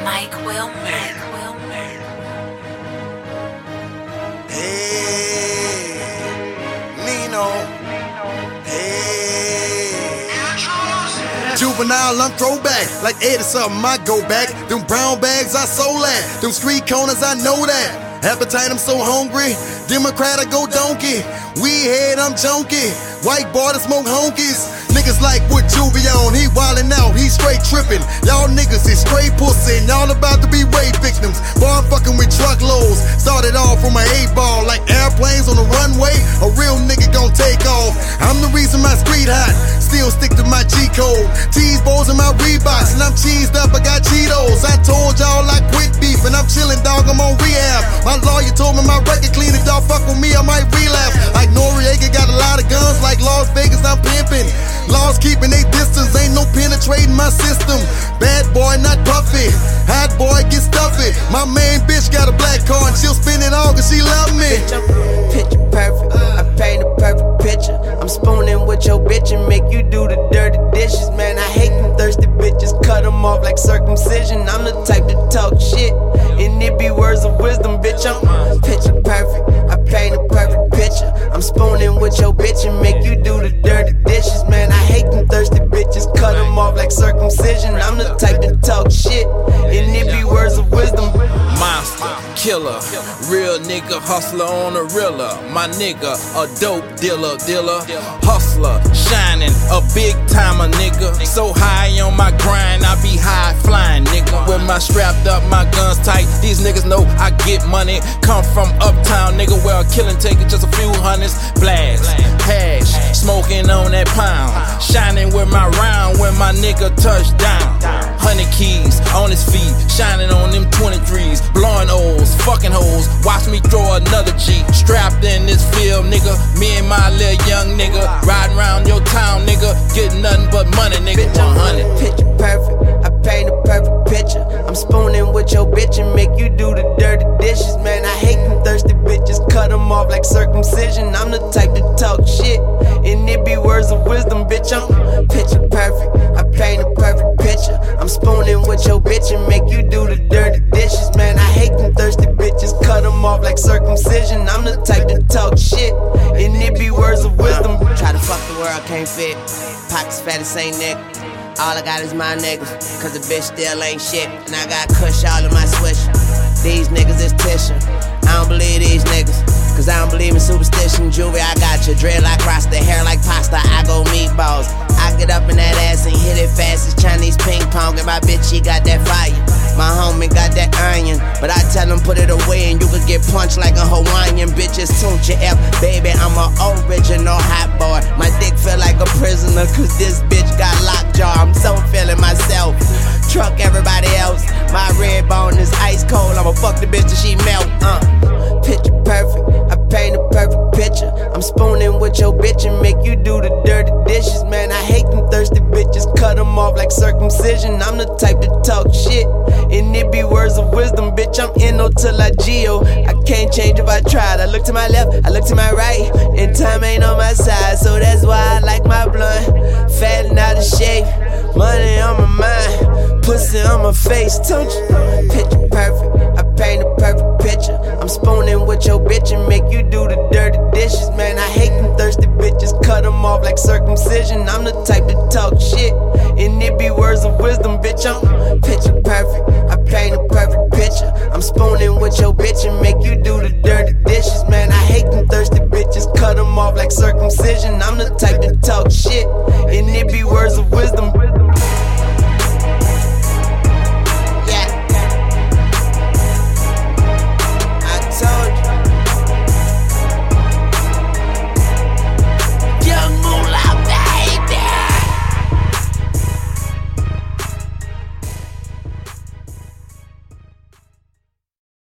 Mike Wilmer. Hey, Nino. Hey, juvenile, I'm throwback. Like 80 something, I go back. Them brown bags, I sold that. Them street corners, I know that. Appetite, I'm so hungry. Democrat, I go donkey. Weed head, I'm junkie. White boy that smoke honkies. Niggas like what Juvie on, he wildin' out, he straight trippin'. Y'all niggas is straight pussy, and y'all about to be rape victims. Boy, I'm fucking with truckloads. Started off from a 8-ball, like airplanes on the runway. A real nigga gon' take off. I'm the reason my street hot. Still stick to my G-code. Cheese balls in my Reeboks, and I'm cheesed up, I got Cheetos. I told y'all I quit beef, and I'm chillin', dog, I'm on rehab. My lawyer told me my record clean, if y'all fuck with me, I might relapse. Like Noriega got a lot of guns, like Las Vegas, I'm pimpin'. Laws keeping they distance, ain't no penetrating my system. Bad boy, not puffy. Hot boy, get stuffy. My main bitch got a black car and she'll spin it all cause she love me. Bitch, I'm picture perfect. I paint a perfect picture. I'm spooning with your bitch and make you do the dirty dishes. Man, I hate them thirsty bitches. Cut them off like circumcision. I'm the type to talk shit, and it be words of wisdom. Bitch, I'm picture perfect. I paint a perfect picture. I'm spooning with your bitch and make you do the dirty dishes. Man, I hate them thirsty bitches. Cut them off like circumcision. I'm the type to talk shit, and it be words of wisdom. Monster, killer, real nigga, hustler on a reeler. My nigga, a dope dealer, hustler, shining, a big timer, nigga. So high on my grind, I be high flying, nigga. With my strapped up, my guns tight. These niggas know I get money. Come from uptown, nigga, where a killing take it just a few hundreds. Blast, hash, smoking on that pound. Shining with my round when my nigga touch down. 100 keys on his feet, shining on them 23s. Blowing O's, fucking hoes, watch me throw another G. Strapped in this field, nigga, me and my little young nigga. Riding around your town, nigga, getting nothing but money, nigga. 100. Picture perfect, I paint a perfect picture. I'm spooning with your bitch and make you do the dirty dishes. Man, I hate them thirsty bitches. Cut them off like circumcision. I'm the type to talk shit, and it be words of wisdom. Bitch, I'm picture perfect, I paint a perfect picture. I'm spooning with your bitch and make you do the dirty dishes. Man, I hate them thirsty bitches. Cut them off like circumcision. I'm the type to talk shit, and it be words of wisdom. Try to fuck the world, can't fit. Pockets fat as Saint Nick. All I got is my niggas, cause the bitch still ain't shit. And I got kush all in my swish. These niggas is tissue. I don't believe these niggas, cause I don't believe in superstition. Juvie, I got your drill, I cross the hair like pasta. I go meatballs. I get up in that ass and hit it fast as Chinese ping pong. And my bitch, she got that fire. My homie got that iron, but I tell him put it away and you could get punched like a Hawaiian. Bitches tune your F, baby, I'm an original hot boy. My dick feel like a prisoner, cause this bitch got lockjaw. I'm so feeling myself, truck everybody else. My red bone is ice cold, I'ma fuck the bitch till she melt. Picture perfect, I paint a perfect picture. I'm spooning with your bitch and make you do the dirty dishes. Man, I hate them thirsty bitches. Cut them off like circumcision. I'm the type to talk shit, and it be words of wisdom. Bitch, I'm N.O. till I G.O. I can't change if I tried. I look to my left, I look to my right, and time ain't on my side. So that's why I like my blunt fat and out of shape. Money on my mind, pussy on my face. Don't you? Picture perfect, I paint a perfect picture. I'm spooning with your bitch and make you do the dirty dishes. Man, I hate them thirsty bitches. Cut them off like circumcision. I'm the type to talk shit, and it be words of wisdom. Bitch, I'm picture perfect, I paint a perfect picture. I'm spooning with your bitch and make you do the dirty dishes. Man, I hate them thirsty bitches. Cut them off like circumcision. I'm the type to talk shit,